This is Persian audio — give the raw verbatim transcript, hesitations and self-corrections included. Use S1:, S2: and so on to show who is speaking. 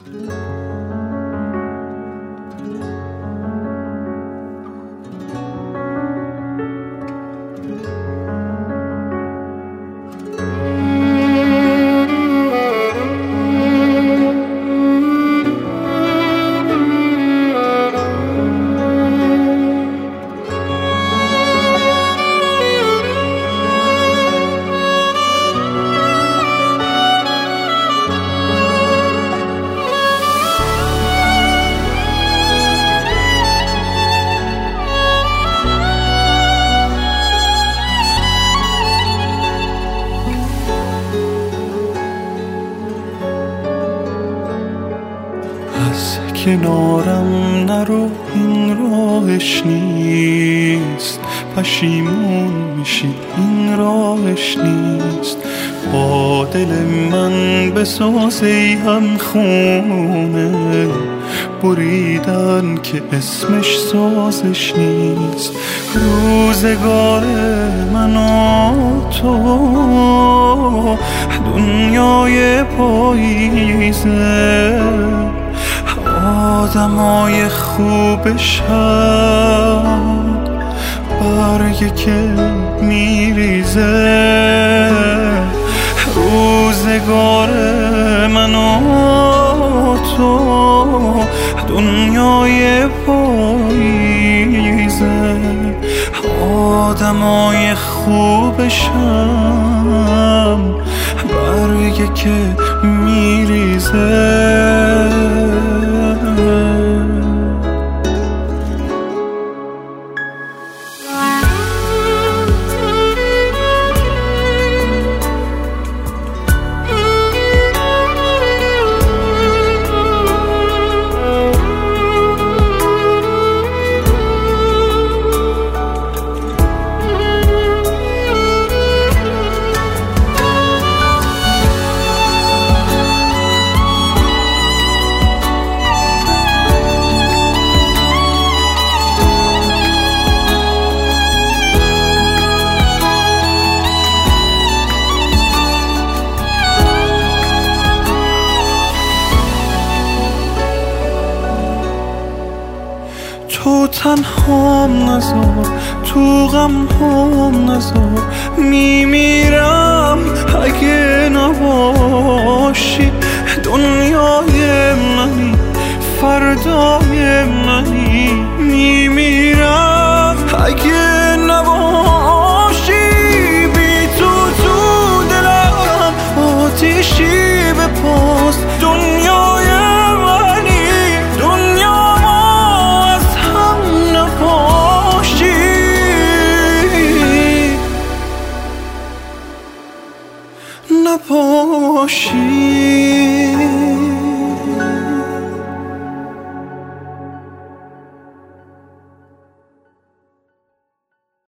S1: کنارم نرو، این راهش نیست، پشیمون میشی این راهش نیست. با دل من بساز ای هم خونه، بریدن که اسمش سازش نیست. روزگار من و تو دنیای پاییزه، آدمای خوبش هم برگه که میریزه. روزگار من و تو دنیای پاییزه، آدمای خوبش هم برگه که میریزه. تو تنهام نذار، تو غم هم نذار، میمیرم اگه نباشی. دنیای منی، فردای منی، میمیرم اگه نباشی. بی تو تو دلم آتیشی به پاست. دنیای منی، دنیا از هم نپاشی، نپاشی.